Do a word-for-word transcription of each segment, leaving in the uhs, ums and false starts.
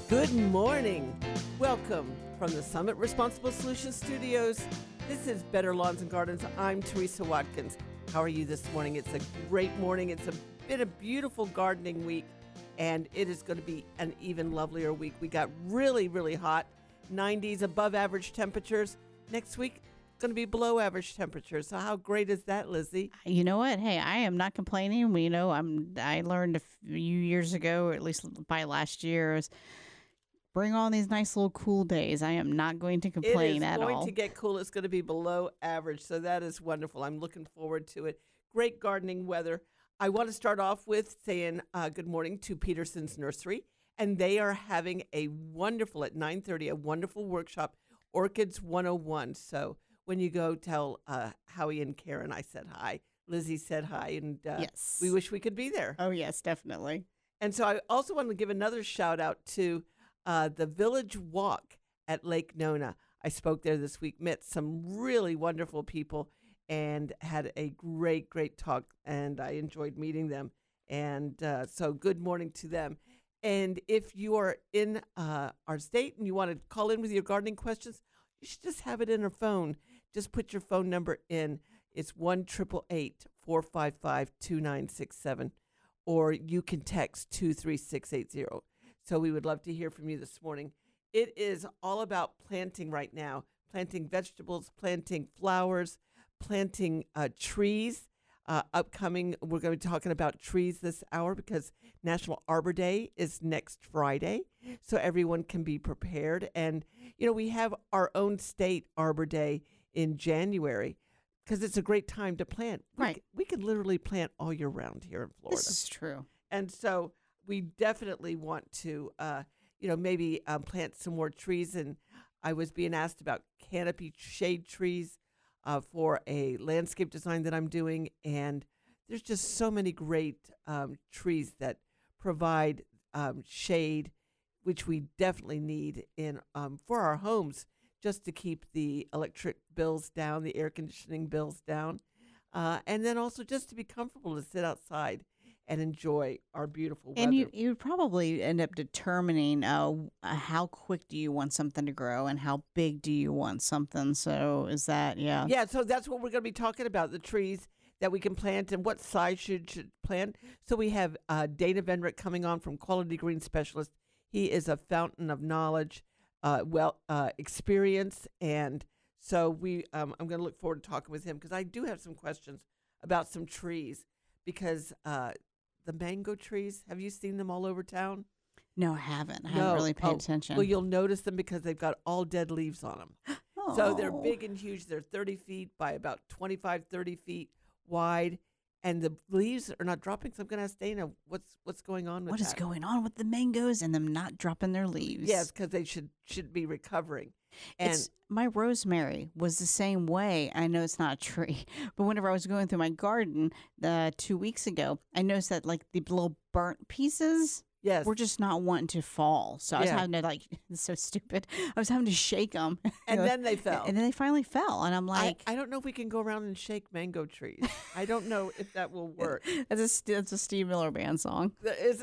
Good morning. Welcome from the Summit Responsible Solutions Studios. This is Better Lawns and Gardens. I'm Teresa Watkins. How are you this morning? It's a great morning. It's a been a beautiful gardening week, and it is going to be an even lovelier week. We got really, really hot, nineties, above average temperatures. Next week, it's going to be below average temperatures. So how great is that, Lizzie? You know what? Hey, I am not complaining. We, you know, I'm. I learned a few years ago, or at least by last year, is bring on these nice little cool days. I am not going to complain at all. It is going to get cool. It's going to be below average, so that is wonderful. I'm looking forward to it. Great gardening weather. I want to start off with saying uh, good morning to Peterson's Nursery, and they are having a wonderful, at nine thirty, a wonderful workshop, Orchids one oh one. So when you go, tell uh, Howie and Karen I said hi. Lizzie said hi, and uh, Yes. we wish we could be there. Oh, yes, definitely. And so I also want to give another shout out to uh, the Village Walk at Lake Nona. I spoke there this week, met some really wonderful people, and had a great, great talk, and I enjoyed meeting them. And uh, so good morning to them. And if you are in uh, our state and you want to call in with your gardening questions, you should just have it in a phone. Just put your phone number in. It's one eight eight eight, four five five, two nine six seven, or you can text two three six eight zero. So we would love to hear from you this morning. It is all about planting right now, planting vegetables, planting flowers, planting uh, trees. Uh, upcoming, we're going to be talking about trees this hour because National Arbor Day is next Friday, so everyone can be prepared. And, you know, we have our own state Arbor Day in January because it's a great time to plant. Right. We, c- we can literally plant all year round here in Florida. This is true. And so we definitely want to, uh, you know, maybe um, plant some more trees. And I was being asked about canopy shade trees uh, for a landscape design that I'm doing. And there's just so many great um, trees that provide um, shade, which we definitely need in um, for our homes, just to keep the electric bills down, the air conditioning bills down, uh, and then also just to be comfortable to sit outside and enjoy our beautiful weather. And you you would probably end up determining uh, w- uh, how quick do you want something to grow and how big do you want something. So is that, yeah. Yeah, so that's what we're going to be talking about, the trees that we can plant and what size should should plant. So we have uh, Dana Vendrick coming on from Quality Green Specialist. He is a fountain of knowledge, uh, well, uh, experience, and so we. Um, I'm going to look forward to talking with him because I do have some questions about some trees because uh, the mango trees. Have you seen them all over town? No, I haven't. I No. haven't really paid Oh, attention. Well, you'll notice them because they've got all dead leaves on them. So they're Oh. big and huge. They're thirty feet by about twenty-five, thirty feet wide. And the leaves are not dropping. So I'm going to ask Dana, what's what's going on with What that? is going on with the mangoes and them not dropping their leaves? Yes, because they should should be recovering. And It's, my rosemary was the same way. I know it's not a tree, but whenever I was going through my garden uh, two weeks ago, I noticed that like the little burnt pieces yes, were just not wanting to fall. So I was Yeah. having to like, it's so stupid. I was having to shake them. and then they fell. And then they finally fell. And I'm I, like, I don't know if we can go around and shake mango trees. I don't know if that will work. that's a, st- that's a Steve Miller Band song. There is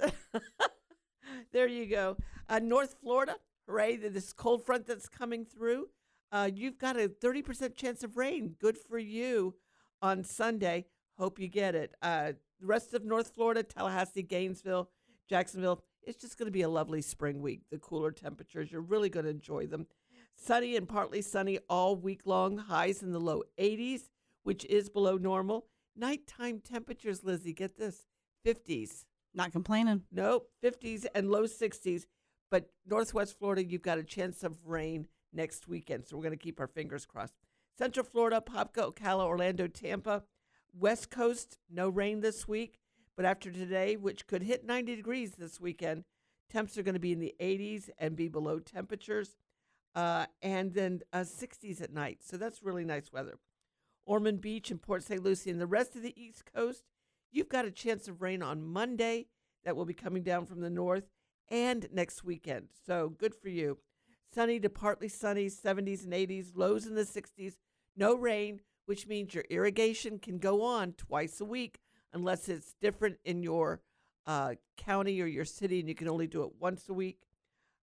there you go. Uh, North Florida, hooray, th- this cold front that's coming through. Uh, you've got a thirty percent chance of rain. Good for you on Sunday. Hope you get it. Uh, the rest of North Florida, Tallahassee, Gainesville, Jacksonville, it's just going to be a lovely spring week. The cooler temperatures, you're really going to enjoy them. Sunny and partly sunny all week long. Highs in the low eighties, which is below normal. Nighttime temperatures, Lizzie, get this, fifties. Not complaining. Nope, fifties and low sixties. But Northwest Florida, you've got a chance of rain next weekend. So we're going to keep our fingers crossed. Central Florida, Popka, Ocala, Orlando, Tampa. West Coast, no rain this week. But after today, which could hit ninety degrees this weekend, temps are going to be in the eighties and be below temperatures. Uh, and then uh, sixties at night. So that's really nice weather. Ormond Beach and Port Saint Lucie and the rest of the East Coast, you've got a chance of rain on Monday that will be coming down from the north and next weekend. So good for you. Sunny to partly sunny, seventies and eighties, lows in the sixties, no rain, which means your irrigation can go on twice a week unless it's different in your uh, county or your city and you can only do it once a week.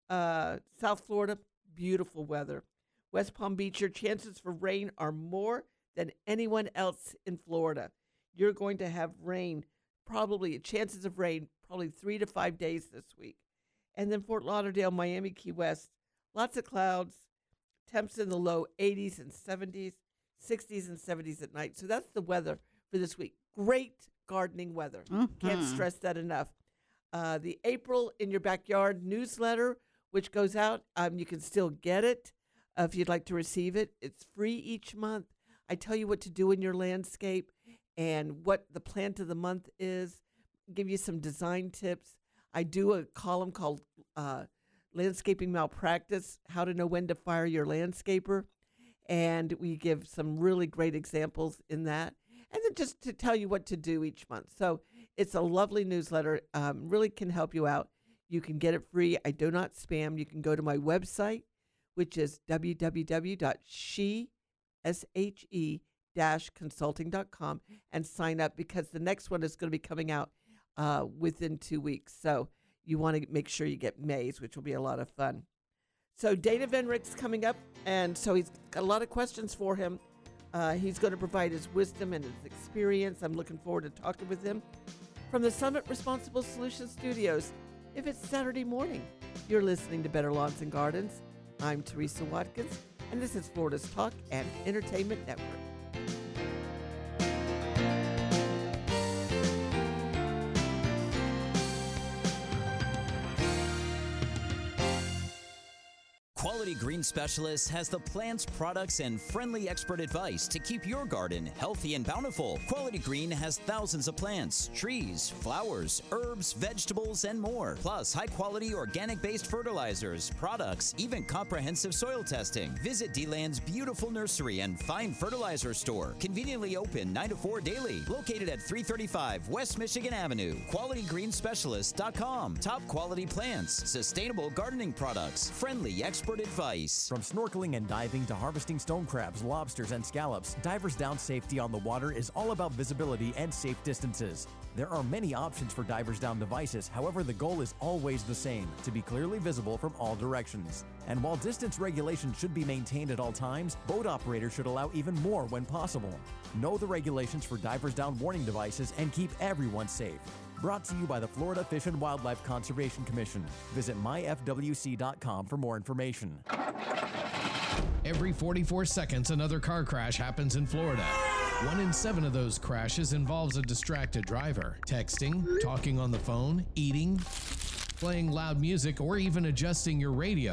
uh, South Florida, beautiful weather. West Palm Beach, your chances for rain are more than anyone else in Florida. You're going to have rain, probably chances of rain, probably three to five days this week. And then Fort Lauderdale, Miami, Key West, lots of clouds, temps in the low eighties and seventies, sixties and seventies at night. So that's the weather for this week. Great gardening weather. Mm-hmm. Can't stress that enough. Uh, the April in Your Backyard newsletter, which goes out, um, you can still get it uh, if you'd like to receive it. It's free each month. I tell you what to do in your landscape and what the plant of the month is, give you some design tips. I do a column called uh, Landscaping Malpractice, How to Know When to Fire Your Landscaper. And we give some really great examples in that. And then just to tell you what to do each month. So it's a lovely newsletter, um, really can help you out. You can get it free. I do not spam. You can go to my website, which is w w w dot she dash consulting dot com, and sign up, because the next one is going to be coming out uh, within two weeks. So you want to make sure you get May's, which will be a lot of fun. So Dana Venrick's coming up, and so he's got a lot of questions for him. Uh, he's going to provide his wisdom and his experience. I'm looking forward to talking with him. From the Summit Responsible Solutions Studios, if it's Saturday morning, you're listening to Better Lawns and Gardens. I'm Teresa Watkins, and this is Florida's Talk and Entertainment Network. Quality Green Specialist has the plants, products, and friendly expert advice to keep your garden healthy and bountiful. Quality Green has thousands of plants, trees, flowers, herbs, vegetables, and more. Plus, high-quality organic-based fertilizers, products, even comprehensive soil testing. Visit D-Land's beautiful nursery and fine fertilizer store. Conveniently open nine to four daily. Located at three thirty-five West Michigan Avenue. quality green specialist dot com. Top quality plants, sustainable gardening products, friendly expert advice. From snorkeling and diving to harvesting stone crabs, lobsters, and scallops, Divers Down safety on the water is all about visibility and safe distances. There are many options for Divers Down devices, however, the goal is always the same, to be clearly visible from all directions. And while distance regulation should be maintained at all times, boat operators should allow even more when possible. Know the regulations for Divers Down warning devices and keep everyone safe. Brought to you by the Florida Fish and Wildlife Conservation Commission. Visit my f w c dot com for more information. Every forty-four seconds, another car crash happens in Florida. One in seven of those crashes involves a distracted driver. Texting, talking on the phone, eating, playing loud music, or even adjusting your radio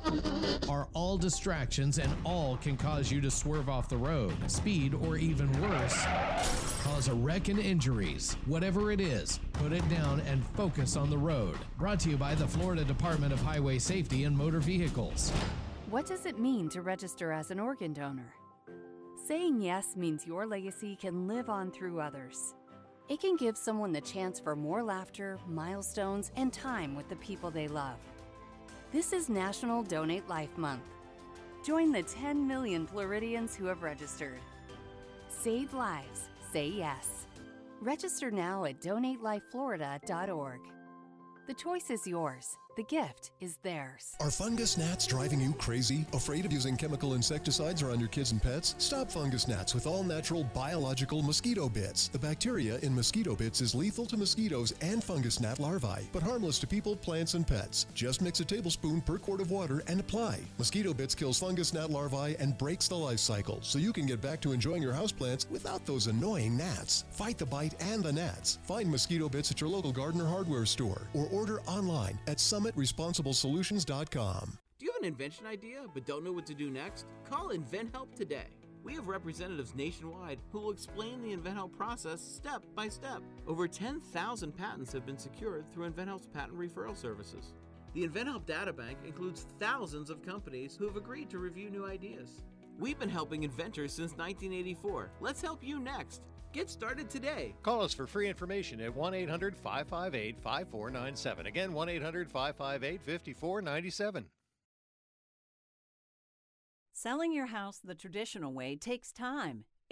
are all distractions, and all can cause you to swerve off the road, speed, or even worse, cause a wreck and injuries. Whatever it is, put it down and focus on the road. Brought to you by the Florida Department of Highway Safety and Motor Vehicles. What does it mean to register as an organ donor? Saying yes means your legacy can live on through others. It can give someone the chance for more laughter, milestones, and time with the people they love. This is National Donate Life Month. Join the ten million Floridians who have registered. Save lives. Say yes. Register now at donate life florida dot org. The choice is yours. The gift is theirs. Are fungus gnats driving you crazy? Afraid of using chemical insecticides around your kids and pets? Stop fungus gnats with all-natural biological mosquito bits. The bacteria in mosquito bits is lethal to mosquitoes and fungus gnat larvae, but harmless to people, plants, and pets. Just mix a tablespoon per quart of water and apply. Mosquito bits kills fungus gnat larvae and breaks the life cycle, so you can get back to enjoying your houseplants without those annoying gnats. Fight the bite and the gnats. Find mosquito bits at your local garden or hardware store, or order online at summit responsible solutions dot com. Do you have an invention idea but don't know what to do next? Call InventHelp today. We have representatives nationwide who will explain the InventHelp process step by step. Over ten thousand patents have been secured through InventHelp's patent referral services. The InventHelp Databank includes thousands of companies who have agreed to review new ideas. We've been helping inventors since nineteen eighty-four. Let's help you next. Get started today. Call us for free information at one eight hundred five five eight five four nine seven. Again, one eight hundred five five eight five four nine seven. Selling your house the traditional way takes time.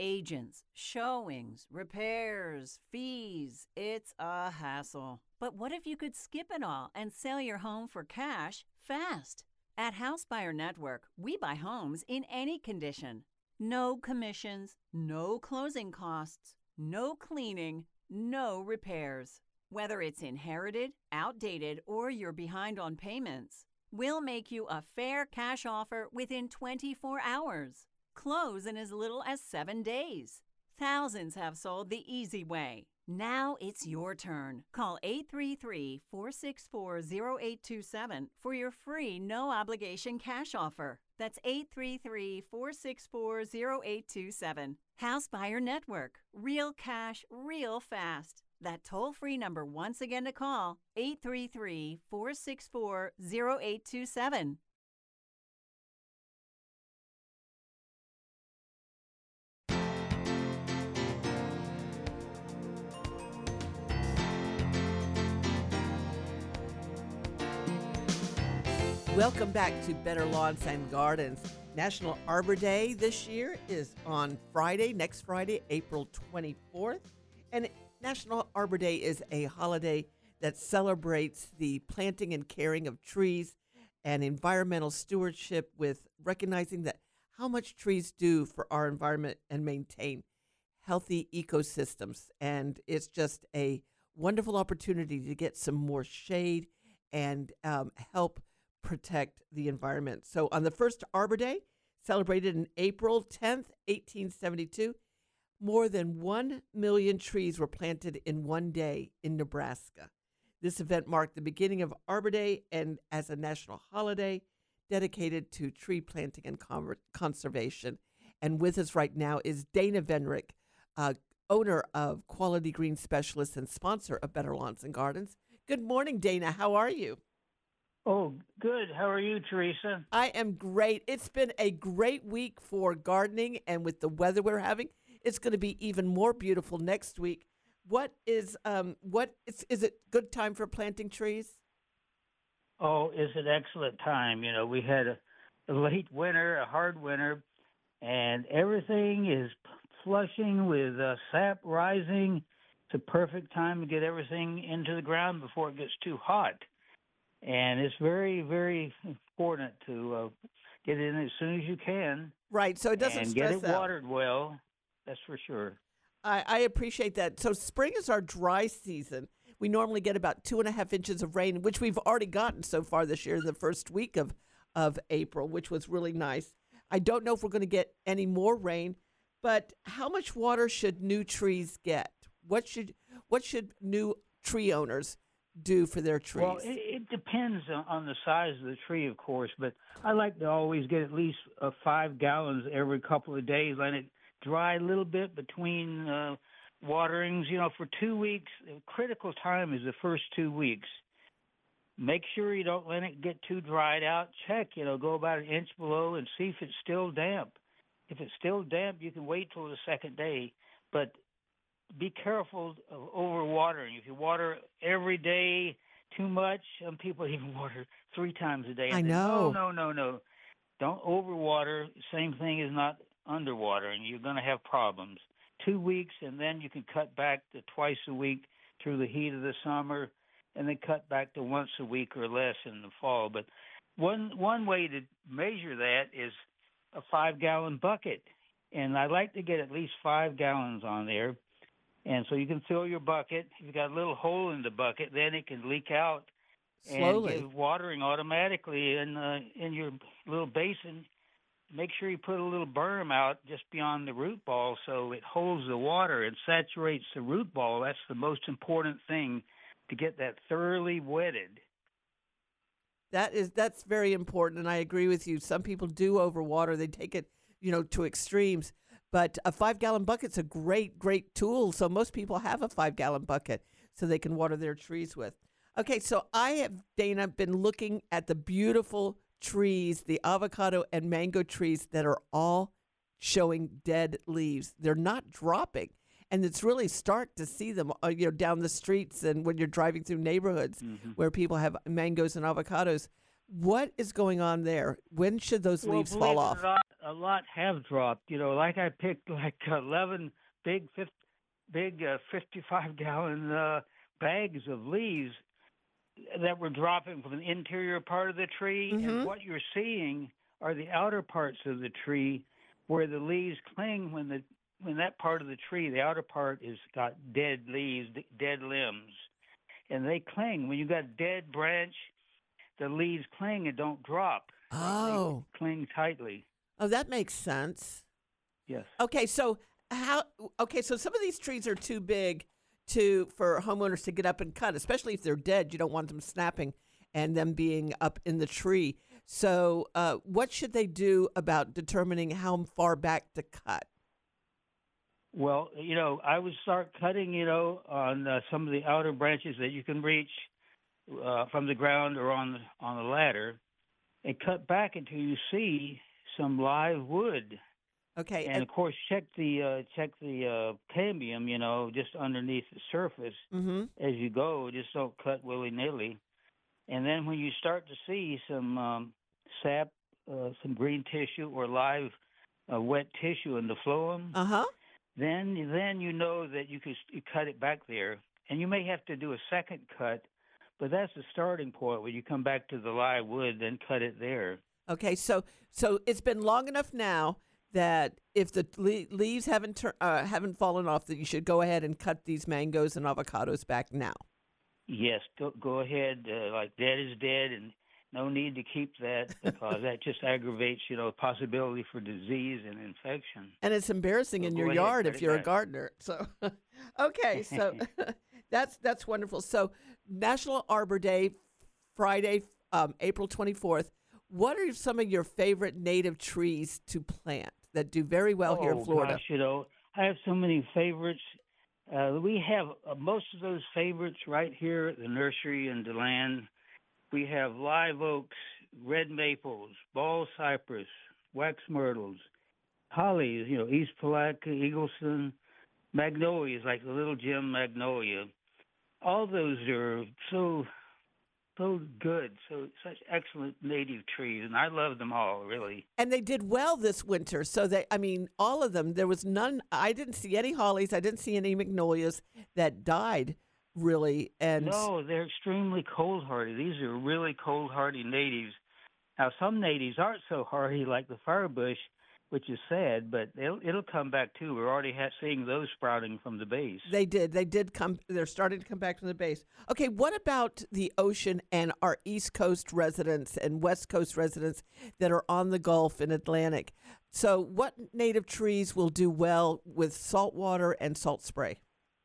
Agents, showings, repairs, fees. It's a hassle. But what if you could skip it all and sell your home for cash fast? At House Buyer Network, we buy homes in any condition. No commissions, no closing costs, no cleaning, no repairs. Whether it's inherited, outdated, or you're behind on payments, we'll make you a fair cash offer within twenty-four hours. Close in as little as seven days. Thousands have sold the easy way. Now it's your turn. Call eight three three, four six four, zero eight two seven for your free no-obligation cash offer. That's eight three three, four six four, zero eight two seven. House Buyer Network. Real cash, real fast. That toll-free number once again to call, eight three three, four six four, zero eight two seven. Welcome back to Better Lawns and Gardens. National Arbor Day this year is on Friday, next Friday, April twenty-fourth. And National Arbor Day is a holiday that celebrates the planting and caring of trees and environmental stewardship, with recognizing that how much trees do for our environment and maintain healthy ecosystems. And it's just a wonderful opportunity to get some more shade and um, help protect the environment. So on the first Arbor Day, celebrated in April tenth, eighteen seventy-two, more than one million trees were planted in one day in Nebraska. This event marked the beginning of Arbor Day and as a national holiday dedicated to tree planting and con- conservation. And with us right now is Dana Venrick, uh, owner of Quality Green Specialist and sponsor of Better Lawns and Gardens. Good morning, Dana. How are you? Oh, good. How are you, Teresa? I am great. It's been a great week for gardening, and with the weather we're having, it's going to be even more beautiful next week. What is um what is is it good time for planting trees? Oh, it's an excellent time. You know, we had a, a late winter, a hard winter, and everything is flushing with uh, sap rising. It's a perfect time to get everything into the ground before it gets too hot. And it's very, very important to uh, get it in as soon as you can. Right, so it doesn't and stress get it out. watered well. That's for sure. I, I appreciate that. So spring is our dry season. We normally get about two and a half inches of rain, which we've already gotten so far this year, the first week of, of April, which was really nice. I don't know if we're going to get any more rain, but how much water should new trees get? What should what should new tree owners do for their trees? Well, it, it depends on, on the size of the tree, of course, but I like to always get at least uh, five gallons every couple of days, let it dry a little bit between uh, waterings. You know, for two weeks, the critical time is the first two weeks. Make sure you don't let it get too dried out. Check, you know, go about an inch below and see if it's still damp. If it's still damp, you can wait till the second day, but be careful of overwatering. If you water every day too much, some people even water three times a day. I And they, know. No, no, no, no. Don't overwater. Same thing is not underwatering. You're going to have problems. Two weeks, and then you can cut back to twice a week through the heat of the summer, and then cut back to once a week or less in the fall. But one one way to measure that is a five-gallon bucket. And I like to get at least five gallons on there. And so you can fill your bucket. If you've got a little hole in the bucket, then it can leak out Slowly. and give watering automatically in uh, in your little basin. Make sure you put a little berm out just beyond the root ball so it holds the water and saturates the root ball. That's the most important thing, to get that thoroughly wetted. That is that's very important, and I agree with you. Some people do overwater; they take it, you know, to extremes. But a five-gallon bucket's a great, great tool. So most people have a five-gallon bucket so they can water their trees with. Okay, so I have, Dana, been looking at the beautiful trees, the avocado and mango trees that are all showing dead leaves. They're not dropping, and it's really stark to see them, uh, you know, down the streets and when you're driving through neighborhoods Mm-hmm. where people have mangoes and avocados. What is going on there? When should those Well, leaves believe fall it or off? not, a lot have dropped. You know, like I picked like eleven big, fifty, big uh, fifty-five gallon uh, bags of leaves that were dropping from the interior part of the tree, Mhm. and what you're seeing are the outer parts of the tree where the leaves cling when the when that part of the tree, the outer part, is got dead leaves, d- dead limbs, and they cling. When you got a dead branch, the leaves cling and don't drop. Oh. They cling tightly. Oh, that makes sense. Yes. Okay, so how? Okay, so some of these trees are too big to for homeowners to get up and cut, especially if they're dead. You don't want them snapping and them being up in the tree. So, uh, what should they do about determining how far back to cut? Well, you know, I would start cutting, you know, on uh, some of the outer branches that you can reach uh, from the ground or on the, on the ladder, and cut back until you see some live wood. Okay, And of course, check the uh, check the uh, cambium, you know, just underneath the surface Mhm. as you go. Just don't cut willy nilly. And then when you start to see some um, sap, uh, some green tissue or live uh, wet tissue in the phloem, uh huh, then then you know that you can you cut it back there. And you may have to do a second cut, but that's the starting point. When you come back to the live wood, then cut it there. Okay, so so it's been long enough now that if the le- leaves haven't tur- uh, haven't fallen off, that you should go ahead and cut these mangoes and avocados back now. Yes, go, go ahead. Uh, like dead is dead, and no need to keep that because that just aggravates, you know, possibility for disease and infection. And it's embarrassing So in go your ahead, yard cut if it you're a back. gardener. So, okay, so that's that's wonderful. So, National Arbor Day, Friday, um, April twenty-fourth. What are some of your favorite native trees to plant that do very well here in Oh, Florida? gosh, you know, I have so many favorites. Uh, we have uh, most of those favorites right here at the nursery in DeLand. We have live oaks, red maples, ball cypress, wax myrtles, hollies, you know, East Palatka, Eagleson, magnolias like the little Jim magnolia. All those are so so good, so such excellent native trees, and I love them all, really. And they did well this winter. So they, I mean, all of them. There was none. I didn't see any hollies. I didn't see any magnolias that died, really. And No, they're extremely cold hardy. These are really cold hardy natives. Now, some natives aren't so hardy, like the firebush, which is sad, but it'll, it'll come back too. We're already ha- seeing those sprouting from the base. they did. They did come. They're starting to come back from the base. Okay, what about the ocean and our East Coast residents and West Coast residents that are on the Gulf and Atlantic? So, what native trees will do well with salt water and salt spray?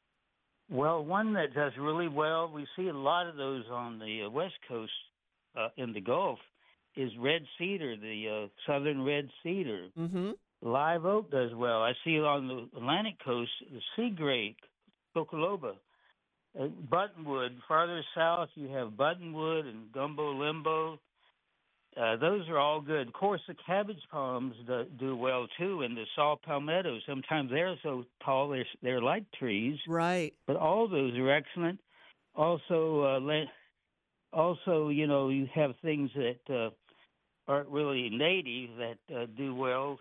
Well, one that does really well, we see a lot of those on the uh, West Coast uh, in the Gulf, is red cedar, the uh, southern red cedar. Mm-hmm. Live oak does well. I see it on the Atlantic coast, the sea gray, cockaloba. Uh, buttonwood, farther south you have buttonwood and gumbo limbo. Uh, those are all good. Of course, the cabbage palms do, do well too, and the saw palmettos. Sometimes they're so tall they're they're like trees. Right. But all those are excellent. Also, uh, le- also you know you have things that uh, aren't really native that uh, do well,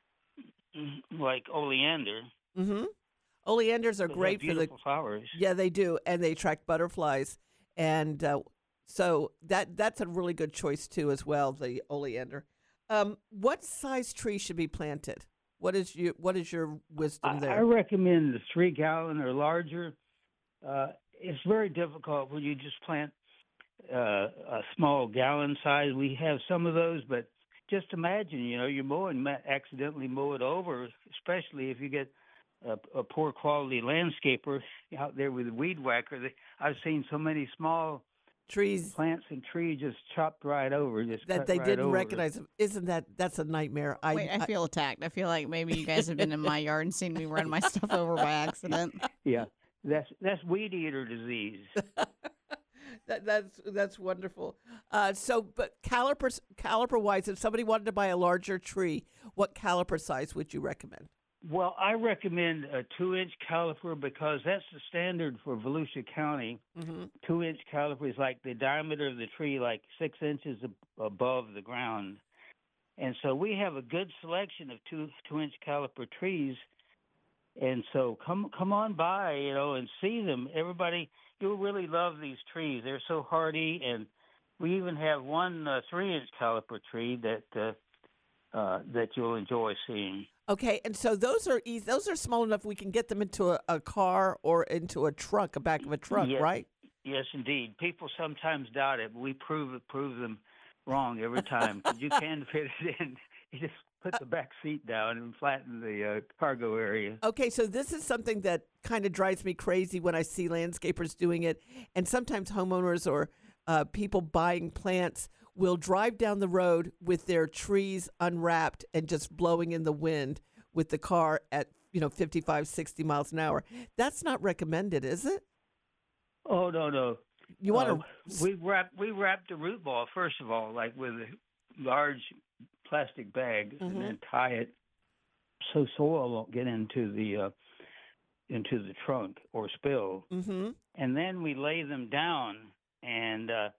Mm-hmm. like oleander. Mm-hmm. Oleanders are They have great for the beautiful flowers. Yeah, they do, and they attract butterflies, and uh, so that that's a really good choice too, as well. The oleander. Um, what size tree should be planted? What is your What is your wisdom I, there? I recommend the three gallon or larger. Uh, it's very difficult when you just plant uh, a small gallon size. We have some of those, but just imagine, you know, you're mowing, ma- accidentally mow it over, especially if you get a, a poor quality landscaper out there with a weed whacker. They, I've seen so many small trees, plants and trees just chopped right over, just that cut they right didn't over. recognize them. Isn't that that's a nightmare? I, Wait, I feel attacked. I feel like maybe you guys have been in my yard and seen me run my stuff over by accident. Yeah, that's that's weed eater disease. that, that's that's wonderful. Uh, so, but caliper caliper wise, if somebody wanted to buy a larger tree, what caliper size would you recommend? Well, I recommend a two-inch caliper because that's the standard for Volusia County. Mm-hmm. Two-inch caliper is like the diameter of the tree, like six inches ab- above the ground. And so we have a good selection of two two-inch caliper trees. And so come come on by, you know, and see them. Everybody, you'll really love these trees. They're so hardy, and we even have one uh, three-inch caliper tree that uh, uh, that you'll enjoy seeing. Okay, and so those are easy. Those are small enough we can get them into a, a car or into a truck, a back of a truck, Yes, right? Yes, indeed. People sometimes doubt it, but we prove it, prove them wrong every time. 'Cause you can fit it in. You just put the back seat down and flatten the uh, cargo area. Okay, so this is something that kind of drives me crazy when I see landscapers doing it, and sometimes homeowners or uh, people buying plants will drive down the road with their trees unwrapped and just blowing in the wind with the car at, you know, fifty-five, sixty miles an hour. That's not recommended, is it? Oh, no, no. You want to... Uh, we wrap we wrap the root ball, first of all, like with a large plastic bag, Mhm. and then tie it so soil won't get into the uh, into the trunk or spill. Mm-hmm. And then we lay them down and uh,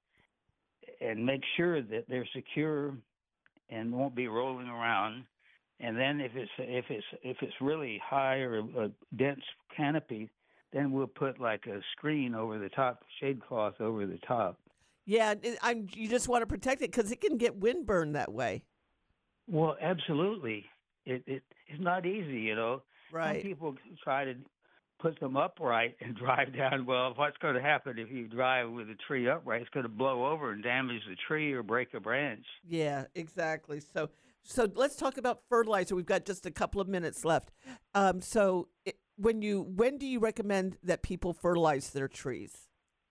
and make sure that they're secure and won't be rolling around. And then if it's if it's if it's really high or a dense canopy, then we'll put like a screen over the top, shade cloth over the top. Yeah, it- I'm, you just want to protect it because it can get windburned that way. Well, absolutely. It it it's not easy, you know. Right. Some people try to put them upright and drive down. Well, what's going to happen if you drive with a tree upright? It's going to blow over and damage the tree or break a branch. Yeah, exactly. So, so let's talk about fertilizer. We've got just a couple of minutes left. Um, so, it, when you when do you recommend that people fertilize their trees?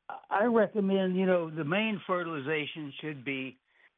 I recommend, you know, the main fertilization should be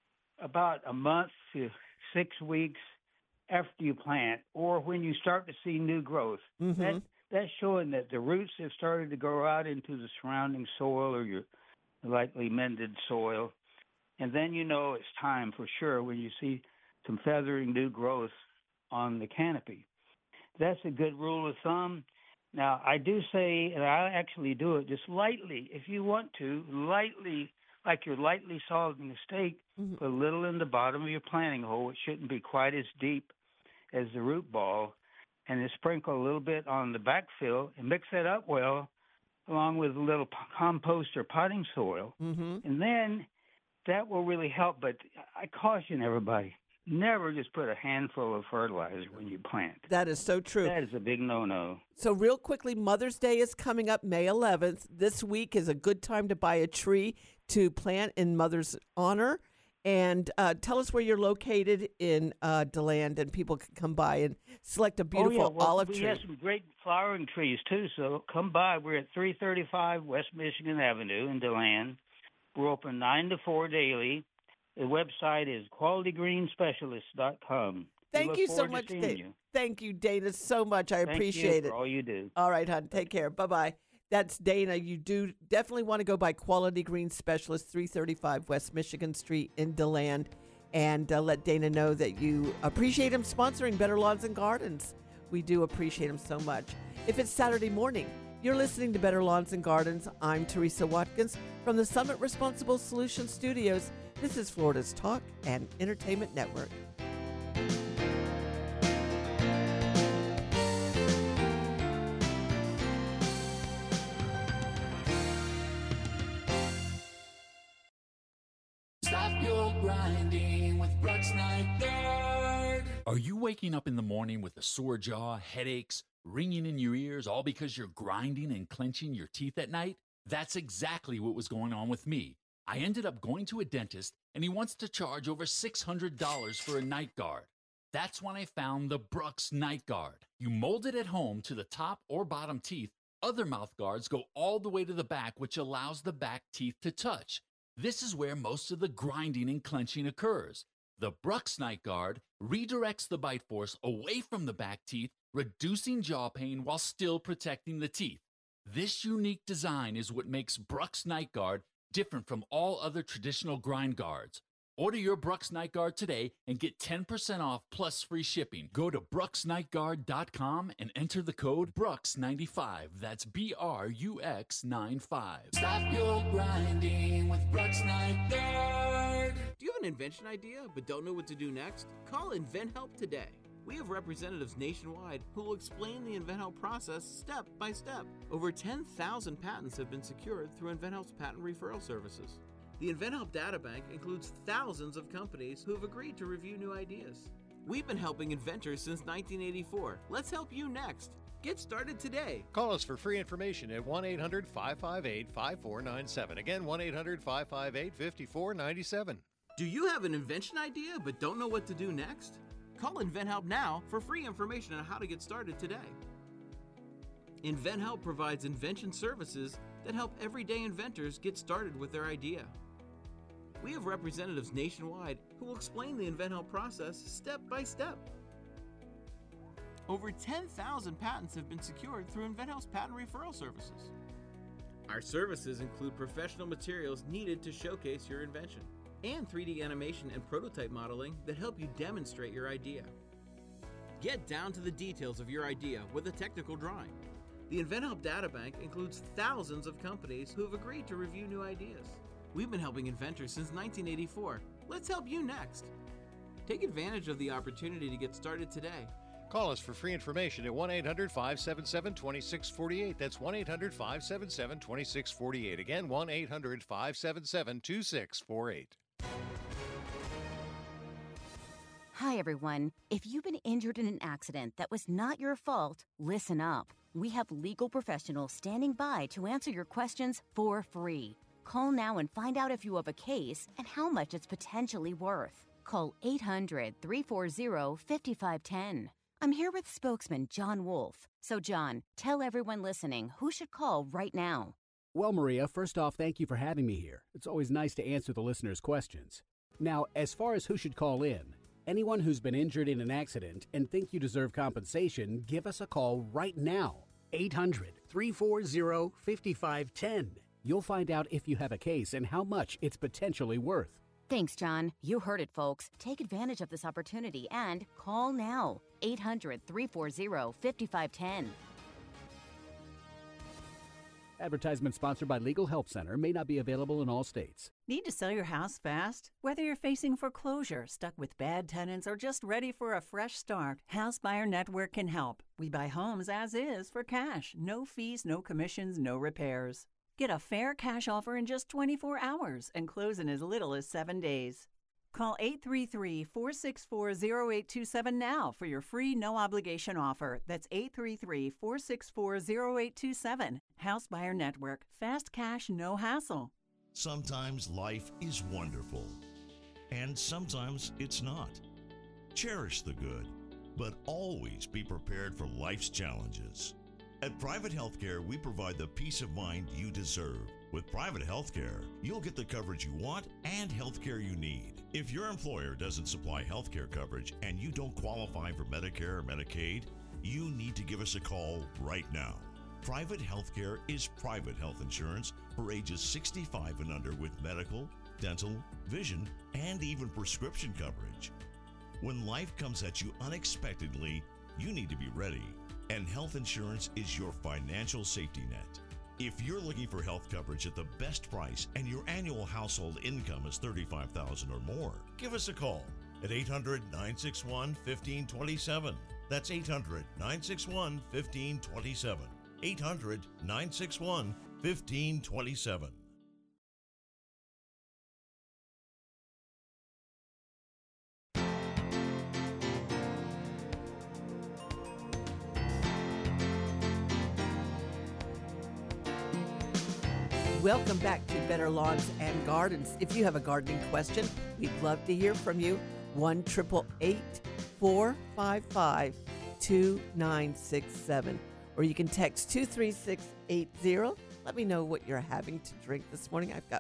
about a month to six weeks after you plant, or when you start to see new growth. Mm-hmm. That, that's showing that the roots have started to grow out into the surrounding soil or your lightly mended soil. And then you know it's time for sure when you see some feathering new growth on the canopy. That's a good rule of thumb. Now, I do say, and I actually do it just lightly, if you want to, lightly, like you're lightly salting a steak, Mm-hmm. put a little in the bottom of your planting hole. It shouldn't be quite as deep as the root ball. And then sprinkle a little bit on the backfill and mix that up well, along with a little p- compost or potting soil. Mm-hmm. And then that will really help. But I caution everybody, never just put a handful of fertilizer when you plant. That is so true. That is a big no-no. So real quickly, Mother's Day is coming up May eleventh. This week is a good time to buy a tree to plant in Mother's honor. And uh, tell us where you're located in uh, DeLand, and people can come by and select a beautiful oh, yeah. well, olive we tree. have some great flowering trees, too, so come by. We're at three thirty-five West Michigan Avenue in DeLand. We're open nine to four daily. The website is quality green specialist dot com. Thank you so much, Dana. Dana. Thank you, Dana, so much. I Thank appreciate you it. for all you do. All right, hon. Take care. Bye-bye. That's Dana. You do definitely want to go by Quality Green Specialist, three thirty-five West Michigan Street in DeLand, and uh, let Dana know that you appreciate him sponsoring Better Lawns and Gardens. We do appreciate him so much. If it's Saturday morning, you're listening to Better Lawns and Gardens. I'm Teresa Watkins from the Summit Responsible Solutions Studios. This is Florida's Talk and Entertainment Network. Stop your grinding with Brooks Night Guard. Are you waking up in the morning with a sore jaw, headaches, ringing in your ears, all because you're grinding and clenching your teeth at night? That's exactly what was going on with me. I ended up going to a dentist, and he wants to charge over six hundred dollars for a night guard. That's when I found the Brooks Night Guard. You mold it at home to the top or bottom teeth. Other mouth guards go all the way to the back, which allows the back teeth to touch. This is where most of the grinding and clenching occurs. The Brooks Night Guard redirects the bite force away from the back teeth, reducing jaw pain while still protecting the teeth. This unique design is what makes Brooks Night Guard different from all other traditional grind guards. Order your Brux Night Guard today and get ten percent off plus free shipping. Go to brux night guard dot com and enter the code Brux ninety-five. That's B R U X ninety-five. Stop your grinding with Brux Night Guard. Do you have an invention idea but don't know what to do next? Call InventHelp today. We have representatives nationwide who will explain the InventHelp process step by step. Over ten thousand patents have been secured through InventHelp's patent referral services. The InventHelp Data Bank includes thousands of companies who have agreed to review new ideas. We've been helping inventors since nineteen eighty-four. Let's help you next. Get started today. Call us for free information at one eight hundred five five eight five four nine seven. Again, one eight hundred five five eight five four nine seven. Do you have an invention idea but don't know what to do next? Call InventHelp now for free information on how to get started today. InventHelp provides invention services that help everyday inventors get started with their idea. We have representatives nationwide who will explain the InventHelp process step by step. Over ten thousand patents have been secured through InventHelp's patent referral services. Our services include professional materials needed to showcase your invention, and three D animation and prototype modeling that help you demonstrate your idea. Get down to the details of your idea with a technical drawing. The InventHelp Data Bank includes thousands of companies who have agreed to review new ideas. We've been helping inventors since nineteen eighty-four. Let's help you next. Take advantage of the opportunity to get started today. Call us for free information at one eight hundred five seven seven two six four eight. That's one eight hundred five seven seven two six four eight. Again, one eight hundred five seven seven two six four eight. Hi, everyone. If you've been injured in an accident that was not your fault, listen up. We have legal professionals standing by to answer your questions for free. Call now and find out if you have a case and how much it's potentially worth. Call eight hundred three four zero five five one zero. I'm here with spokesman John Wolf. So, John, tell everyone listening who should call right now. Well, Maria, first off, thank you for having me here. It's always nice to answer the listeners' questions. Now, as far as who should call in, anyone who's been injured in an accident and think you deserve compensation, give us a call right now. eight hundred three four zero five five one zero. You'll find out if you have a case and how much it's potentially worth. Thanks, John. You heard it, folks. Take advantage of this opportunity and call now. eight hundred three four zero five five one zero. Advertisement sponsored by Legal Help Center, may not be available in all states. Need to sell your house fast? Whether you're facing foreclosure, stuck with bad tenants, or just ready for a fresh start, House Buyer Network can help. We buy homes as is for cash. No fees, no commissions, no repairs. Get a fair cash offer in just twenty-four hours and close in as little as seven days. Call eight three three, four six four, zero eight two seven now for your free no-obligation offer. That's eight three three, four six four, zero eight two seven. House Buyer Network. Fast cash, no hassle. Sometimes life is wonderful, and sometimes it's not. Cherish the good, but always be prepared for life's challenges. At Private Healthcare, we provide the peace of mind you deserve. With Private Healthcare, you'll get the coverage you want and healthcare you need. If your employer doesn't supply healthcare coverage and you don't qualify for Medicare or Medicaid, you need to give us a call right now. Private Healthcare is private health insurance for ages sixty-five and under with medical, dental, vision, and even prescription coverage. When life comes at you unexpectedly, you need to be ready. And health insurance is your financial safety net. If you're looking for health coverage at the best price and your annual household income is thirty-five thousand dollars or more, give us a call at eight hundred, nine six one, one five two seven. That's eight hundred, nine six one, one five two seven. eight hundred, nine six one, one five two seven. Welcome back to Better Lawns and Gardens. If you have a gardening question, we'd love to hear from you. one eight eight eight, four five five, two nine six seven. Or you can text two three six eight zero. Let me know what you're having to drink this morning. I've got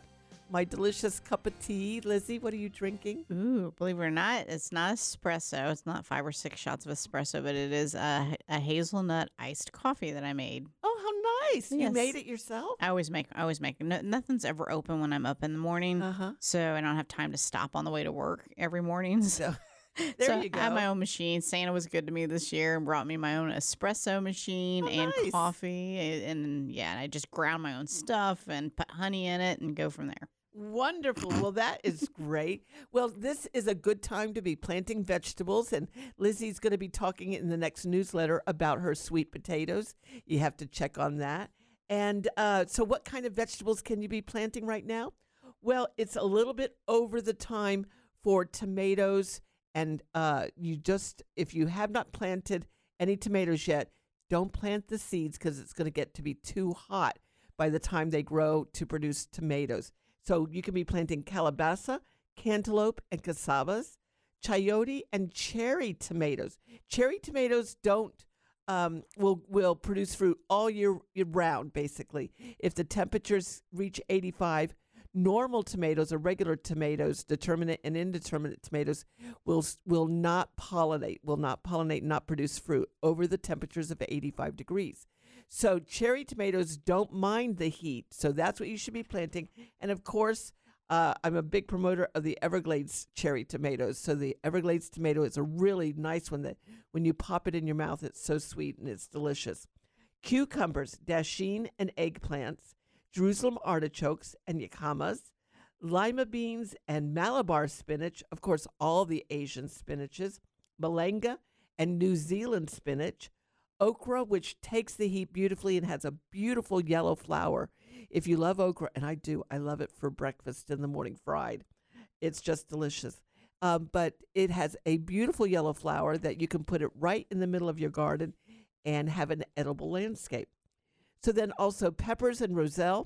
my delicious cup of tea. Lizzie, what are you drinking? Ooh, believe it or not, it's not espresso. It's not five or six shots of espresso, but it is a, a hazelnut iced coffee that I made. Oh, how nice. You Yes. made it yourself? I always make, I always make, no, nothing's ever open when I'm up in the morning. Uh-huh. So I don't have time to stop on the way to work every morning. So, there so you I have go. my own machine. Santa was good to me this year and brought me my own espresso machine Oh, and nice. coffee. And, and yeah, and I just ground my own stuff and put honey in it and go from there. Wonderful. Well, that is great. Well, this is a good time to be planting vegetables, and Lizzie's going to be talking in the next newsletter about her sweet potatoes. You have to check on that. And uh, so what kind of vegetables can you be planting right now? Well, it's a little bit over the time for tomatoes, and uh, you just, if you have not planted any tomatoes yet, don't plant the seeds because it's going to get to be too hot by the time they grow to produce tomatoes. So you can be planting calabaza, cantaloupe, and casabas, chayote, and cherry tomatoes. Cherry tomatoes don't um, will will produce fruit all year, year round, basically. If the temperatures reach eighty-five, normal tomatoes or regular tomatoes, determinate and indeterminate tomatoes, will will not pollinate, will not pollinate, not produce fruit over the temperatures of eighty-five degrees. So cherry tomatoes don't mind the heat, so that's what you should be planting. And of course, uh, I'm a big promoter of the Everglades cherry tomatoes. So the Everglades tomato is a really nice one that when you pop it in your mouth, it's so sweet and it's delicious. Cucumbers, dasheen and eggplants, Jerusalem artichokes and yakimas, lima beans and Malabar spinach, of course, all the Asian spinaches, malanga and New Zealand spinach, okra, which takes the heat beautifully and has a beautiful yellow flower. If you love okra, and I do, I love it for breakfast in the morning fried. It's just delicious. Um, but it has a beautiful yellow flower that you can put it right in the middle of your garden and have an edible landscape. So then also peppers and roselle,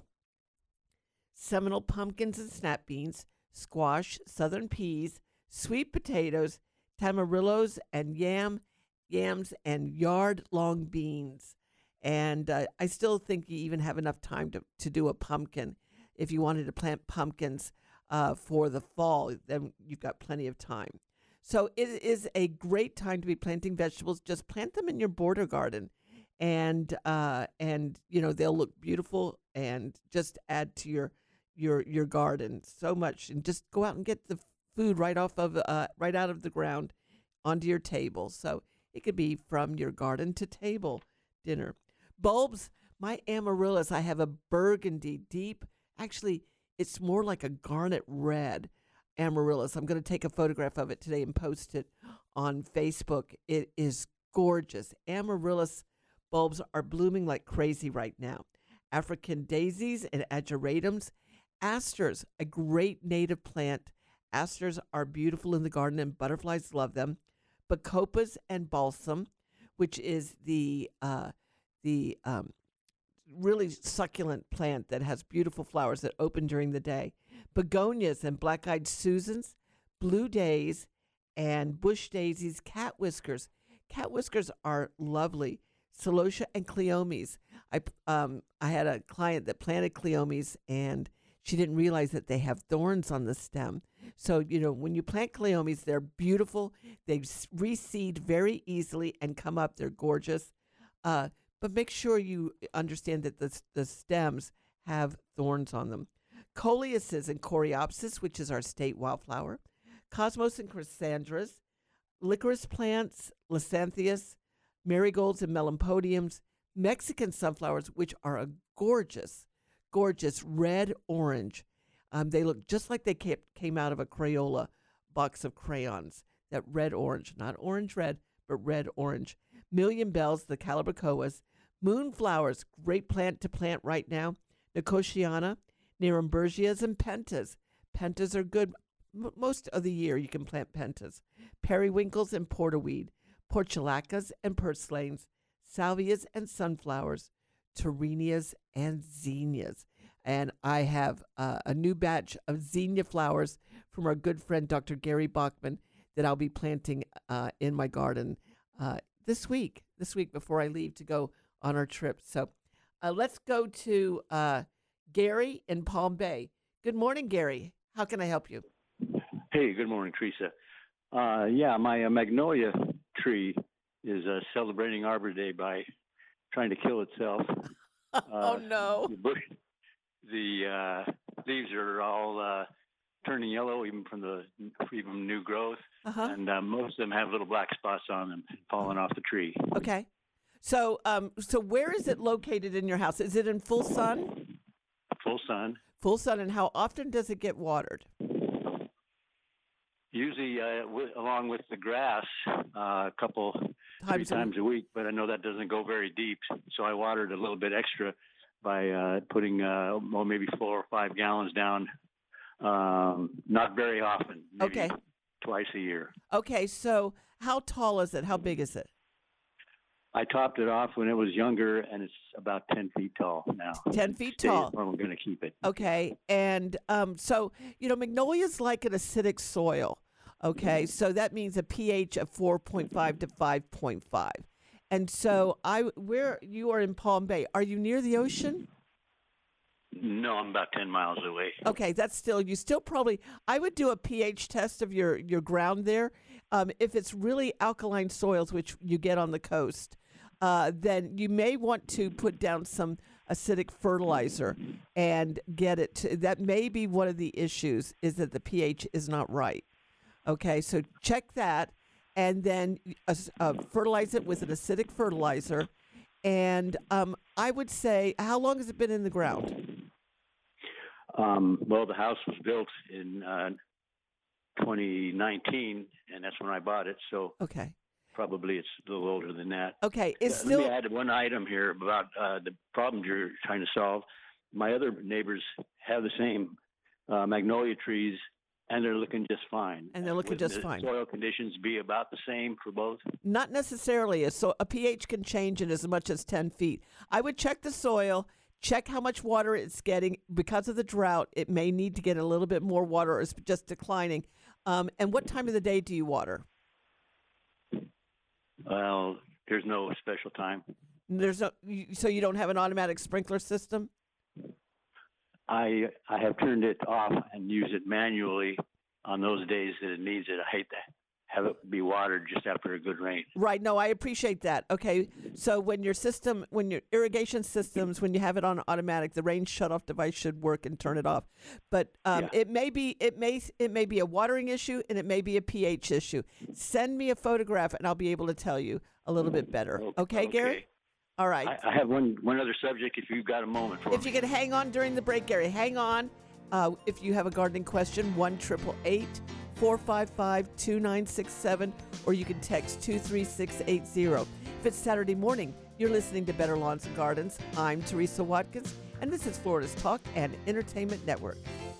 Seminole pumpkins and snap beans, squash, southern peas, sweet potatoes, tamarillos and yam, yams and yard-long beans. And uh, I still think you even have enough time to, to do a pumpkin. If you wanted to plant pumpkins uh, for the fall, then you've got plenty of time. So it is a great time to be planting vegetables. Just plant them in your border garden. And, uh, and you know, they'll look beautiful and just add to your your your garden so much. And just go out and get the food right off of uh, right out of the ground onto your table. So it could be from your garden to table dinner. Bulbs, my amaryllis, I have a burgundy deep. Actually, it's more like a garnet red amaryllis. I'm going to take a photograph of it today and post it on Facebook. It is gorgeous. Amaryllis bulbs are blooming like crazy right now. African daisies and ageratums. Asters, a great native plant. Asters are beautiful in the garden and butterflies love them. Bacopas and balsam, which is the uh, the um, really succulent plant that has beautiful flowers that open during the day. Begonias and black-eyed Susans, blue days, and bush daisies, cat whiskers. Cat whiskers are lovely. Celosia and cleomes. I um I had a client that planted cleomes and she didn't realize that they have thorns on the stem. So, you know, when you plant cleomes, they're beautiful. They reseed very easily and come up. They're gorgeous. Uh, but make sure you understand that the, the stems have thorns on them. Coleuses and coreopsis, which is our state wildflower. Cosmos and chrysandras. Licorice plants, lysanthias, marigolds and melampodiums. Mexican sunflowers, which are a gorgeous, gorgeous red-orange. Um, they look just like they came, came out of a Crayola box of crayons. That red-orange, not orange-red, but red-orange. Million bells, the calabacoas. Moonflowers, great plant to plant right now. Nicotiana, Nerimbergias, and pentas. Pentas are good m- most of the year. You can plant pentas. Periwinkles and porterweed. Portulacas and purslanes. Salvias and sunflowers. Torinias and zinnias. And I have uh, a new batch of zinnia flowers from our good friend Doctor Gary Bachman that I'll be planting uh, in my garden uh, this week, this week before I leave to go on our trip. So uh, let's go to uh, Gary in Palm Bay. Good morning, Gary. How can I help you? Hey, good morning, Teresa. Uh, yeah, my uh, magnolia tree is uh, celebrating Arbor Day by trying to kill itself. Uh, oh, no. The, bush, the uh, leaves are all uh, turning yellow, even from the even new growth. Uh-huh. And uh, most of them have little black spots on them falling off the tree. Okay. So, um, so where is it located in your house? Is it in full sun? Full sun. Full sun. And how often does it get watered? Usually, uh, w- along with the grass, uh, a couple, Times three a times a week. But I know that doesn't go very deep, so I watered a little bit extra by uh, putting, uh, well, maybe four or five gallons down. Um, not very often. Maybe Okay. Twice a year. Okay. So, how tall is it? How big is it? I topped it off when it was younger, and it's about ten feet tall now. ten feet Stays tall. where I'm going to keep it. Okay. And um, so, you know, magnolia's like an acidic soil. Okay. So that means a pH of four point five to five point five. And so I, where you are in Palm Bay, are you near the ocean? No, I'm about ten miles away. Okay, that's still, you still probably, I would do a pH test of your, your ground there. Um, if it's really alkaline soils, which you get on the coast, uh, then you may want to put down some acidic fertilizer and get it to, that may be one of the issues, is that the pH is not right. Okay, so check that and then uh, uh, fertilize it with an acidic fertilizer. And um, I would say, how long has it been in the ground? Um, well, the house was built in uh, twenty nineteen, and that's when I bought it. So okay, probably it's a little older than that. Okay, it's Uh, still. Let me add one item here about uh, the problem you're trying to solve. My other neighbors have the same uh, magnolia trees, and they're looking just fine. And they're looking Would just the fine. Soil conditions be about the same for both? Not necessarily. So a pH can change in as much as ten feet. I would check the soil, check how much water it's getting. Because of the drought, it may need to get a little bit more water, or it's just declining. Um, and what time of the day do you water? Well, there's no special time. There's no, you- so you don't have an automatic sprinkler system? I I have turned it off and use it manually on those days that it needs it. I hate to have it be watered just after a good rain. Right. No, I appreciate that. Okay. So when your system, when your irrigation systems, when you have it on automatic, the rain shutoff device should work and turn it off. But um, Yeah. it may be, it may, it may be a watering issue, and it may be a pH issue. Send me a photograph, and I'll be able to tell you a little bit better. Okay, Gary? Okay. All right. I, I have one one other subject. If you've got a moment for If me. you can hang on during the break, Gary, hang on. Uh, if you have a gardening question, one eight eight eight, four five five, two nine six seven, or you can text two three six eight zero. If it's Saturday morning, you're listening to Better Lawns and Gardens. I'm Teresa Watkins, and this is Florida's Talk and Entertainment Network.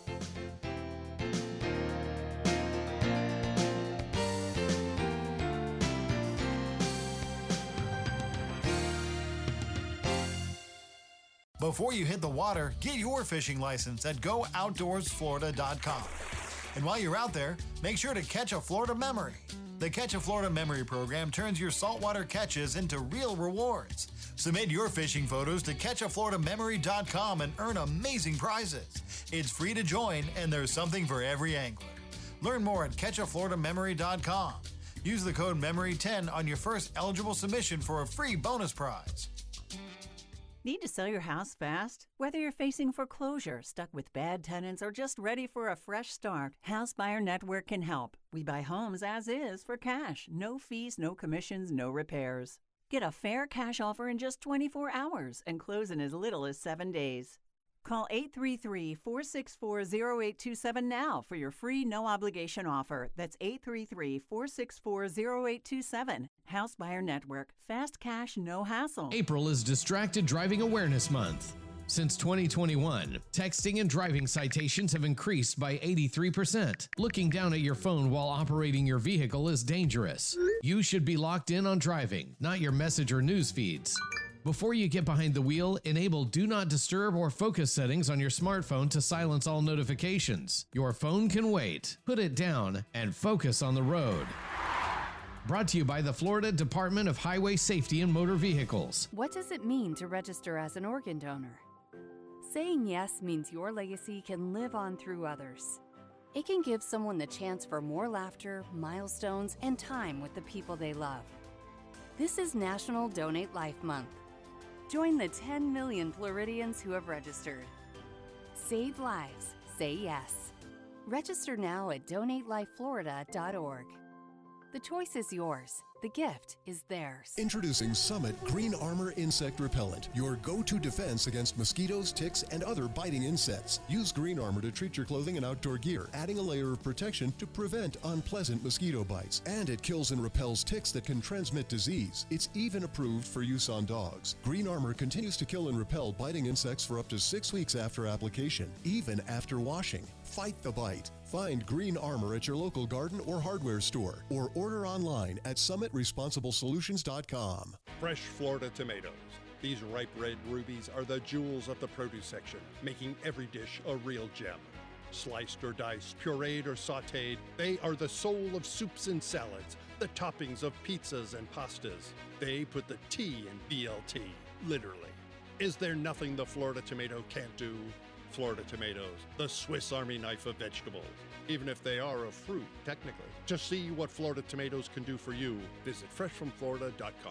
Before you hit the water, get your fishing license at go outdoors florida dot com. And while you're out there, make sure to catch a Florida memory. The Catch a Florida Memory program turns your saltwater catches into real rewards. Submit your fishing photos to catch a florida memory dot com and earn amazing prizes. It's free to join, and there's something for every angler. Learn more at catch a florida memory dot com. Use the code memory ten on your first eligible submission for a free bonus prize. Need to sell your house fast? Whether you're facing foreclosure, stuck with bad tenants, or just ready for a fresh start, House Buyer Network can help. We buy homes as is for cash. No fees, no commissions, no repairs. Get a fair cash offer in just twenty-four hours and close in as little as seven days. Call eight three three, four six four, zero eight two seven now for your free no-obligation offer. That's eight three three, four six four, zero eight two seven. House Buyer Network. Fast cash, no hassle. April is Distracted Driving Awareness Month. Since twenty twenty-one, texting and driving citations have increased by eighty-three percent. Looking down at your phone while operating your vehicle is dangerous. You should be locked in on driving, not your message or news feeds. Before you get behind the wheel, enable Do Not Disturb or Focus settings on your smartphone to silence all notifications. Your phone can wait. Put it down and focus on the road. Brought to you by the Florida Department of Highway Safety and Motor Vehicles. What does it mean to register as an organ donor? Saying yes means your legacy can live on through others. It can give someone the chance for more laughter, milestones, and time with the people they love. This is National Donate Life Month. Join the ten million Floridians who have registered. Save lives. Say yes. Register now at donate life florida dot org. The choice is yours. The gift is theirs. Introducing Summit Green Armor Insect Repellent, your go-to defense against mosquitoes, ticks, and other biting insects. Use Green Armor to treat your clothing and outdoor gear, adding a layer of protection to prevent unpleasant mosquito bites. And it kills and repels ticks that can transmit disease. It's even approved for use on dogs. Green Armor continues to kill and repel biting insects for up to six weeks after application, even after washing. Fight the bite. Find Green Armor at your local garden or hardware store, or order online at summit responsible solutions dot com. Fresh Florida tomatoes. These ripe red rubies are the jewels of the produce section, making every dish a real gem. Sliced or diced, pureed or sautéed, they are the soul of soups and salads, the toppings of pizzas and pastas. They put the T in B L T, literally. Is there nothing the Florida tomato can't do? Florida tomatoes, the Swiss Army knife of vegetables, even if they are a fruit, technically. To see what Florida tomatoes can do for you, visit fresh from florida dot com.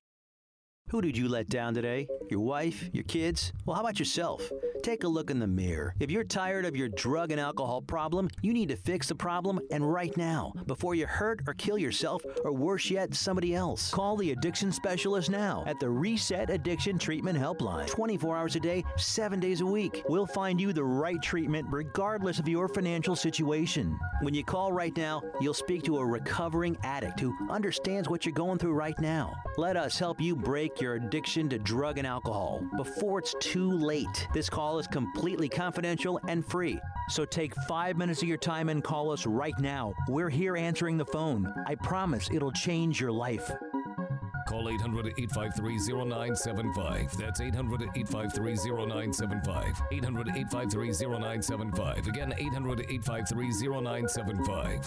Who did you let down today? Your wife? Your kids? Well, how about yourself? Take a look in the mirror. If you're tired of your drug and alcohol problem, you need to fix the problem, and right now, before you hurt or kill yourself, or worse yet, somebody else. Call the addiction specialist now at the Reset Addiction Treatment Helpline. twenty-four hours a day, seven days a week. We'll find you the right treatment regardless of your financial situation. When you call right now, you'll speak to a recovering addict who understands what you're going through right now. Let us help you break your addiction to drug and alcohol before it's too late. This call is completely confidential and free. So take five minutes of your time and call us right now. We're here answering the phone. I promise it'll change your life. Call eight hundred, eight five three, zero nine seven five. That's eight hundred, eight five three, zero nine seven five. eight hundred, eight five three, zero nine seven five. Again, eight hundred, eight five three, zero nine seven five.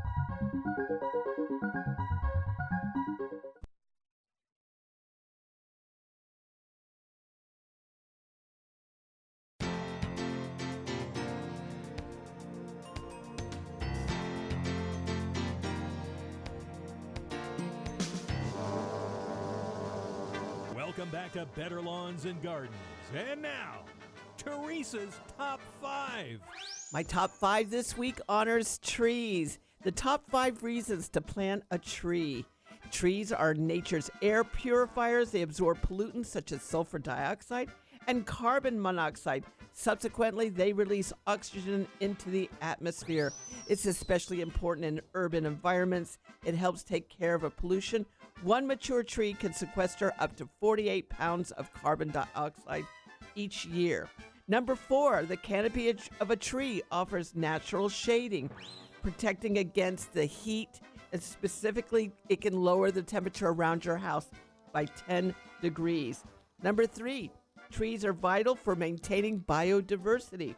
Welcome back to Better Lawns and Gardens. And now, Teresa's Top five. My top five this week honors trees. The top five reasons to plant a tree. Trees are nature's air purifiers. They absorb pollutants such as sulfur dioxide and carbon monoxide. Subsequently, they release oxygen into the atmosphere. It's especially important in urban environments. It helps take care of a pollution. One mature tree can sequester up to forty-eight pounds of carbon dioxide each year. Number four, the canopy of a tree offers natural shading, protecting against the heat, and specifically, it can lower the temperature around your house by ten degrees. Number three, trees are vital for maintaining biodiversity.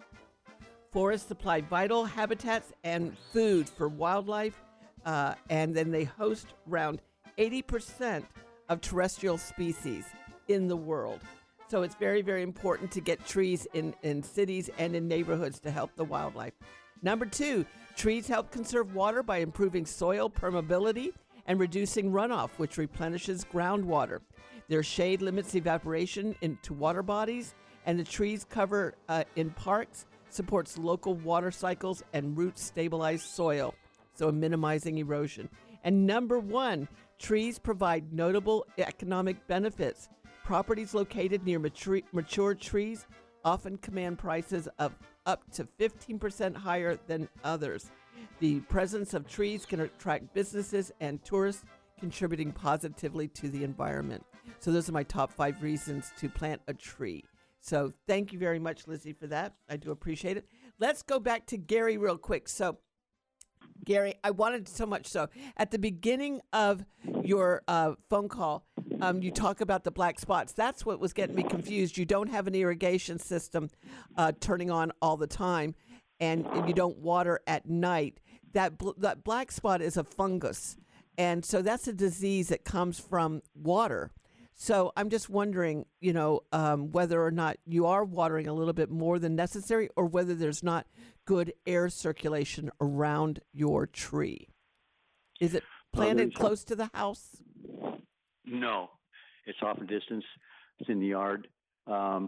Forests supply vital habitats and food for wildlife, uh, and then they host around eighty percent of terrestrial species in the world. So it's very, very important to get trees in, in cities and in neighborhoods to help the wildlife. Number two, trees help conserve water by improving soil permeability and reducing runoff, which replenishes groundwater. Their shade limits evaporation into water bodies, and the trees cover uh, in parks supports local water cycles and roots stabilize soil, so minimizing erosion. And number one, trees provide notable economic benefits. Properties located near mature, mature trees often command prices of up to fifteen percent higher than others. The presence of trees can attract businesses and tourists, contributing positively to the environment. So those are my top five reasons to plant a tree. So thank you very much, Lizzie, for that. I do appreciate it. Let's go back to Gary real quick. So Gary, I wanted so much so. At the beginning of your uh, phone call, um, you talk about the black spots. That's what was getting me confused. You don't have an irrigation system uh, turning on all the time, and, and you don't water at night. That, bl- that black spot is a fungus, and so that's a disease that comes from water. So I'm just wondering, you know, um, whether or not you are watering a little bit more than necessary, or whether there's not good air circulation around your tree. Is it planted there's- close to the house? No, it's off a distance. It's in the yard. Um,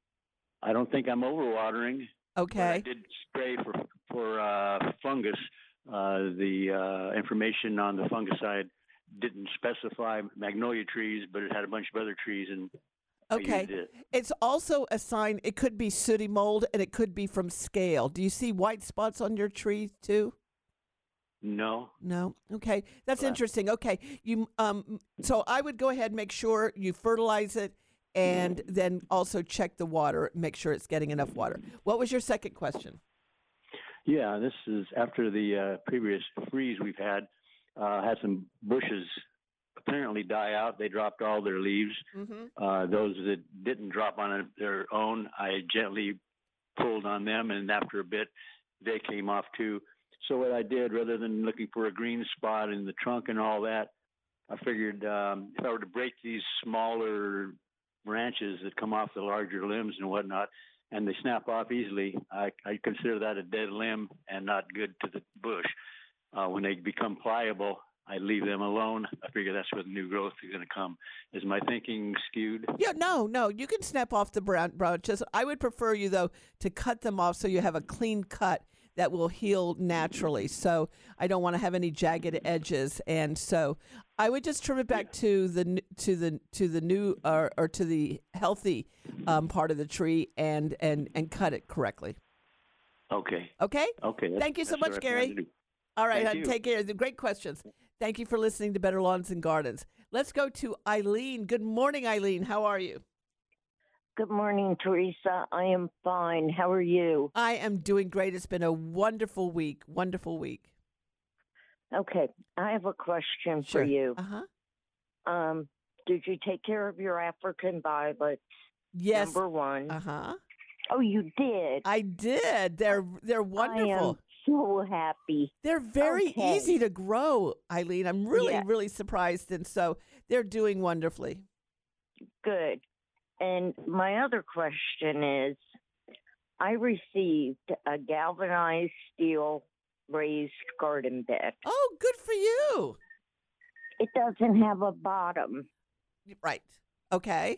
I don't think I'm overwatering. Okay. But I did spray for for uh, fungus. Uh, the uh, information on the fungicide didn't specify magnolia trees, but it had a bunch of other trees, and I Okay. used it. It's also a sign. It could be sooty mold, and it could be from scale. Do you see white spots on your tree too? No. No. Okay, that's Well- interesting. Okay, you um. So I would go ahead and make sure you fertilize it, and then also check the water. Make sure it's getting enough water. What was your second question? Yeah, this is after the uh, previous freeze we've had. Uh, had some bushes apparently die out. They dropped all their leaves. Mm-hmm. Uh, those that didn't drop on their own, I gently pulled on them, and after a bit, they came off too. So what I did, rather than looking for a green spot in the trunk and all that, I figured um, if I were to break these smaller branches that come off the larger limbs and whatnot, and they snap off easily, I, I consider that a dead limb and not good to the bush. Uh, when they become pliable, I leave them alone. I figure that's where the new growth is going to come. Is my thinking skewed? Yeah, no, no. You can snap off the brown branches. I would prefer you though to cut them off so you have a clean cut that will heal naturally. So I don't want to have any jagged edges, and so I would just trim it back to the n- to the to the new or, or to the healthy um, part of the tree, and and and cut it correctly. Okay. Okay. Okay. that's- Thank you so that's what much, I plan Gary. to do. All right, Thank hon, you. take care. The great questions. Thank you for listening to Better Lawns and Gardens. Let's go to Eileen. Good morning, Eileen. How are you? Good morning, Teresa. I am fine. How are you? I am doing great. It's been a wonderful week. Wonderful week. Okay, I have a question Sure. for you. Uh-huh. Um, did you take care of your African violets? Yes. Number one. Uh-huh. Oh, you did? I did. They're they're wonderful. I am so happy. They're very Okay. easy to grow, Eileen. I'm really, Yeah. really surprised. And so they're doing wonderfully. Good. And my other question is, I received a galvanized steel raised garden bed. Oh, good for you. It doesn't have a bottom. Right. Okay.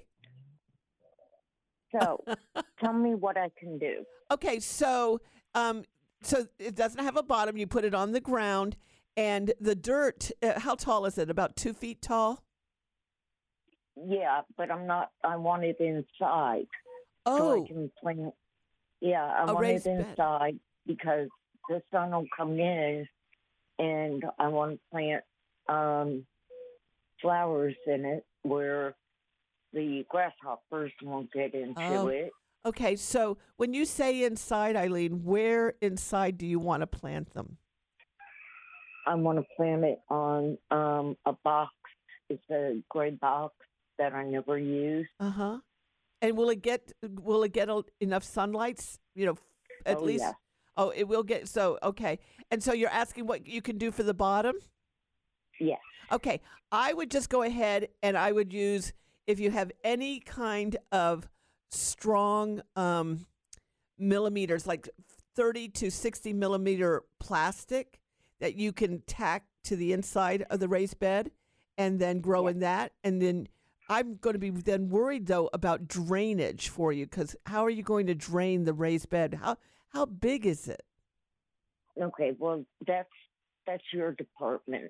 So tell me what I can do. Okay, so um, so it doesn't have a bottom. You put it on the ground, and the dirt. Uh, how tall is it? About two feet tall. Yeah, but I'm not, I want it inside. So Oh. I can plant. Yeah, I A want it raised bed. inside because the sun will come in and I want to plant um, flowers in it where the grasshoppers won't get into Oh. it. Okay, so when you say inside, Eileen, where inside do you want to plant them? I want to plant it on um, a box. It's a gray box that I never use. Uh huh. And will it get will it get a- enough sunlight? You know, at Oh, least. yeah. Oh, it will get. So okay. And so you're asking what you can do for the bottom? Yes. Okay. I would just go ahead and I would use, if you have any kind of strong um, millimeters, like thirty to sixty millimeter plastic that you can tack to the inside of the raised bed and then grow in that. And then I'm going to be then worried, though, about drainage for you, because how are you going to drain the raised bed? How how big is it? Okay, well, that's that's your department.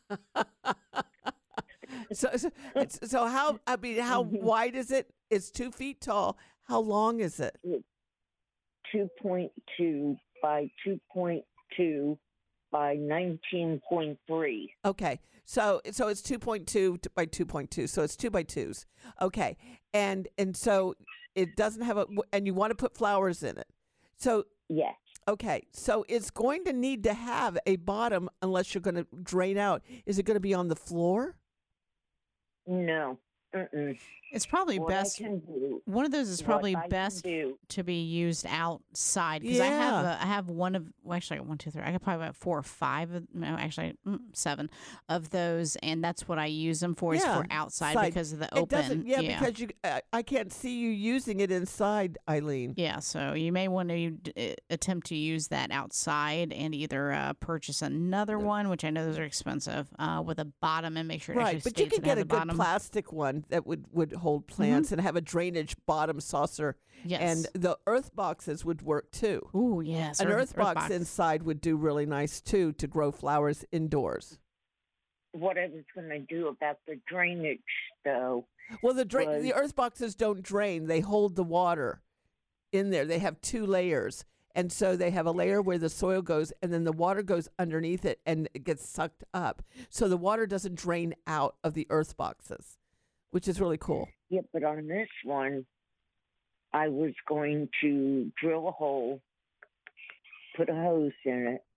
So, so, it's- so how, I mean, how wide is it? It's two feet tall. How long is it? two point two by two point two by nineteen point three. Okay. So, so it's two point two by two point two. So it's two by twos. Okay. And, and so it doesn't have a, and you want to put flowers in it. So, yes. Okay. So it's going to need to have a bottom unless you're going to drain out. Is it going to be on the floor? No. Mm-mm. It's probably what best. I can do, One of those is what probably I can best do. to be used outside because I have Yeah. a, I have one of well, actually I got one two three I got probably about four or five of, no actually mm, seven of those, and that's what I use them for is Yeah, for outside side. because of the It open. doesn't, yeah, because you, uh, I can't see you using it inside, Eileen. Yeah, so you may want to d- attempt to use that outside and either uh, purchase another one, which I know those are expensive, uh, with a bottom and make sure it Right, actually but you states could it has get a good bottom. plastic one that would, would hold plants and have a drainage bottom saucer. Yes. And the earth boxes would work too. Ooh, yes. An earth- earth, earth box, box. inside would do really nice too to grow flowers indoors. What I was going to do about the drainage, though. Well, the dra- was- the earth boxes don't drain; they hold the water in there. They have two layers, and so they have a layer where the soil goes, and then the water goes underneath it, and it gets sucked up. So the water doesn't drain out of the earth boxes, which is really cool. Yeah, but on this one, I was going to drill a hole, put a hose in it,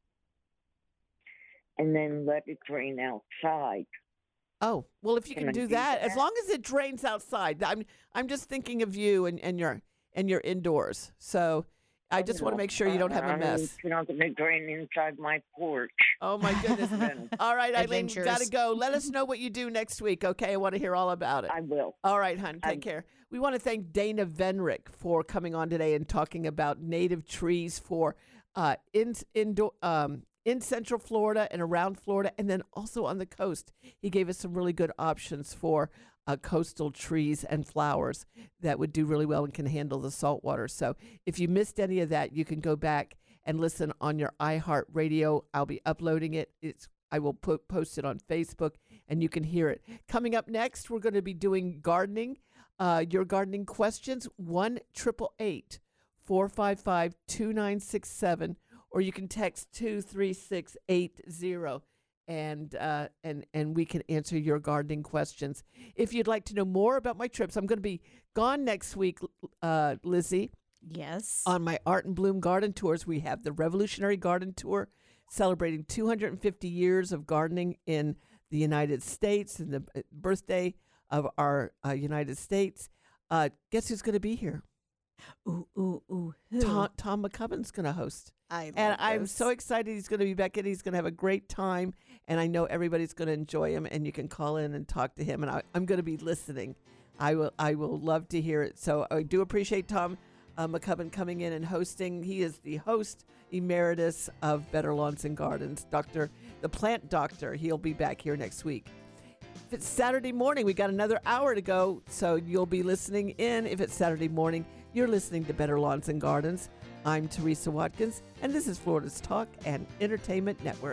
and then let it drain outside. Oh, well, if you Can can I do do that, as that? long as it drains outside. I'm I'm just thinking of you and, and your and you're indoors. So I just want to make sure you don't have a mess. It's not going to drain inside my porch. Oh my goodness. All right, Eileen, Adventures. got to go. Let us know what you do next week, okay? I want to hear all about it. I will. All right, hon, take I- care. We want to thank Dana Venrick for coming on today and talking about native trees for uh, in indoor um, in Central Florida and around Florida, and then also on the coast. He gave us some really good options for uh, coastal trees and flowers that would do really well and can handle the salt water. So if you missed any of that, you can go back and listen on your iHeartRadio. I'll be uploading it. It's I will put post it on Facebook, and you can hear it. Coming up next, we're going to be doing gardening. Uh, your gardening questions, one triple eight four five five two nine six seven, or you can text two three six eight zero, and uh, and and we can answer your gardening questions. If you'd like to know more about my trips, I'm going to be gone next week, uh, Lizzie. Yes. On my Art and Bloom garden tours, we have the Revolutionary Garden Tour, celebrating two hundred fifty years of gardening in the United States and the uh, birthday of our uh, United States. Uh, guess who's going to be here? Ooh, ooh, ooh. Who? Tom, Tom McCubbin's going to host. I love and I'm this. so excited he's going to be back in. He's going to have a great time, and I know everybody's going to enjoy him, and you can call in and talk to him, and I, I'm going to be listening. I will I will love to hear it. So I do appreciate Tom uh, McCubbin coming in and hosting. He is the host emeritus of Better Lawns and Gardens, Doctor the Plant Doctor. He'll be back here next week. If it's Saturday morning, we got another hour to go, so you'll be listening in. If it's Saturday morning, you're listening to Better Lawns and Gardens. I'm Teresa Watkins, and this is Florida's Talk and Entertainment Network.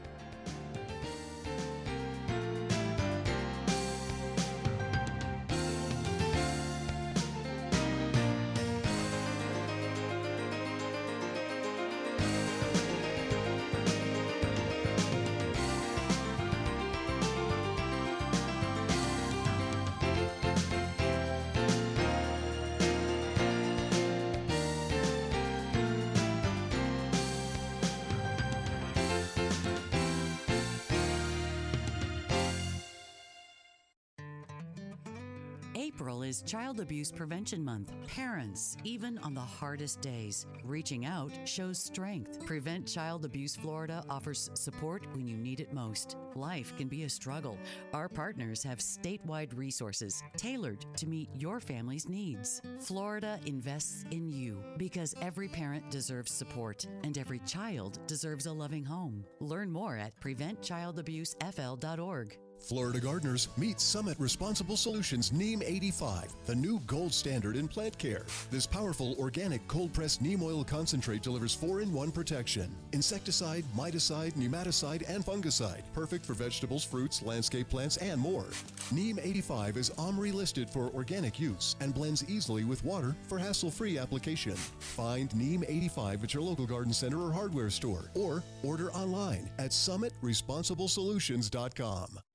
April is Child Abuse Prevention Month. Parents, even on the hardest days, reaching out shows strength. Prevent Child Abuse Florida offers support when you need it most. Life can be a struggle. Our partners have statewide resources tailored to meet your family's needs. Florida invests in you because every parent deserves support and every child deserves a loving home. Learn more at prevent child abuse f l dot org. Florida gardeners, meet Summit Responsible Solutions Neem eighty-five, the new gold standard in plant care. This powerful organic cold-pressed neem oil concentrate delivers four in one protection. Insecticide, miticide, nematicide, and fungicide. Perfect for vegetables, fruits, landscape plants, and more. Neem eighty-five is OMRI listed for organic use and blends easily with water for hassle-free application. Find Neem eighty-five at your local garden center or hardware store, or order online at summit responsible solutions dot com.